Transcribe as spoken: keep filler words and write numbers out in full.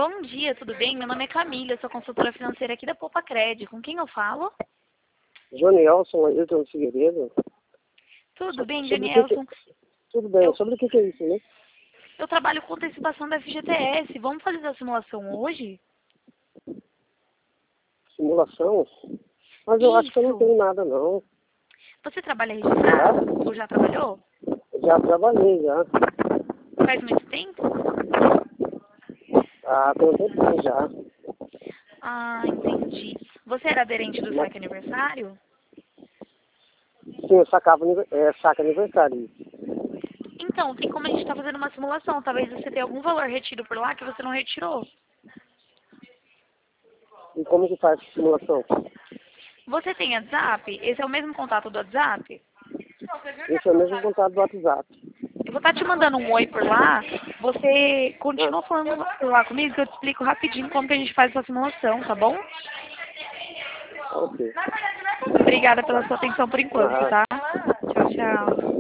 Bom dia, tudo bem? Meu nome é Camila, eu sou consultora financeira aqui da Poupa Cred. Com quem eu falo? Jonielson, Ailton Figueiredo. Tudo bem, Sobre o que que- Janielson? Tudo bem, Eu, sobre o que, que é isso, né? eu trabalho com antecipação da F G T S. Vamos fazer essa simulação hoje? Simulação? Mas eu acho que eu não Isso. tenho nada, não. Você trabalha registrado? Ou já trabalhou? Já trabalhei, já. Faz muito tempo? Ah, tem um tempinho já. Ah, entendi. Você era aderente do Mas, saque aniversário? sim, eu sacava, anive- é, saca aniversário. Então, tem como a gente estar fazendo uma simulação. Talvez você tenha algum valor retido por lá que você não retirou. E como que faz essa simulação? Você tem WhatsApp? Esse é o mesmo contato do WhatsApp? Esse é o mesmo contato do WhatsApp. Eu vou estar te mandando um oi por lá. Você Ah, continua falando por lá comigo que eu te explico rapidinho como que a gente faz essa simulação, tá bom? ok. Obrigada pela sua atenção por enquanto, Ah, tá? Tchau, tchau.